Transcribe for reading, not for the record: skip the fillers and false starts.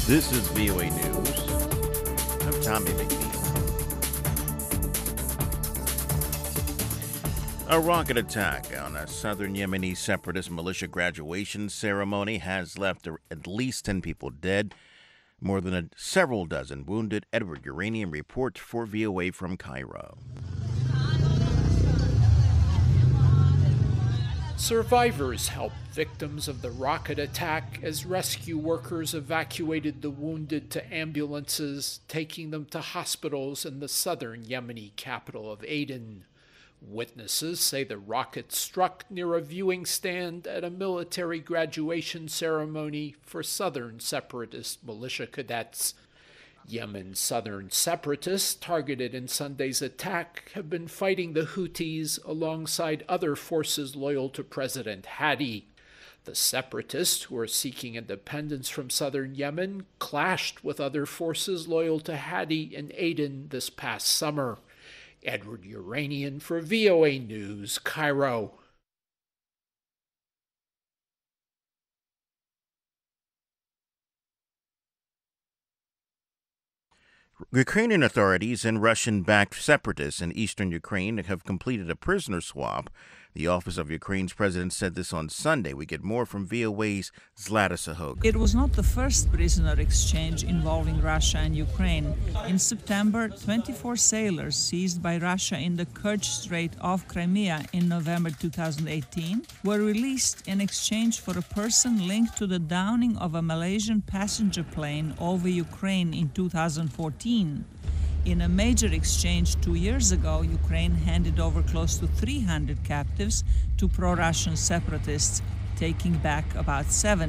This is VOA News. I'm Tommy McNeil. A rocket attack on a southern Yemeni separatist militia graduation ceremony has left at least 10 people dead, more than several dozen wounded. Edward Uranian reports for VOA from Cairo. Survivors helped victims of the rocket attack as rescue workers evacuated the wounded to ambulances, taking them to hospitals in the southern Yemeni capital of Aden. Witnesses say the rocket struck near a viewing stand at a military graduation ceremony for southern separatist militia cadets. Yemen's southern separatists targeted in Sunday's attack have been fighting the Houthis alongside other forces loyal to President Hadi. The separatists, who are seeking independence from southern Yemen, clashed with other forces loyal to Hadi in Aden this past summer. Edward Uranian for VOA News, Cairo. Ukrainian authorities and Russian-backed separatists in eastern Ukraine have completed a prisoner swap. The office of Ukraine's president said this on Sunday. We get more from VOA's Zlata Sahok. It was not the first prisoner exchange involving Russia and Ukraine. In September, 24 sailors seized by Russia in the Kerch Strait off Crimea in November 2018 were released in exchange for a person linked to the downing of a Malaysian passenger plane over Ukraine in 2014. In a major exchange 2 years ago, Ukraine handed over close to 300 captives to pro-Russian separatists, taking back about 70.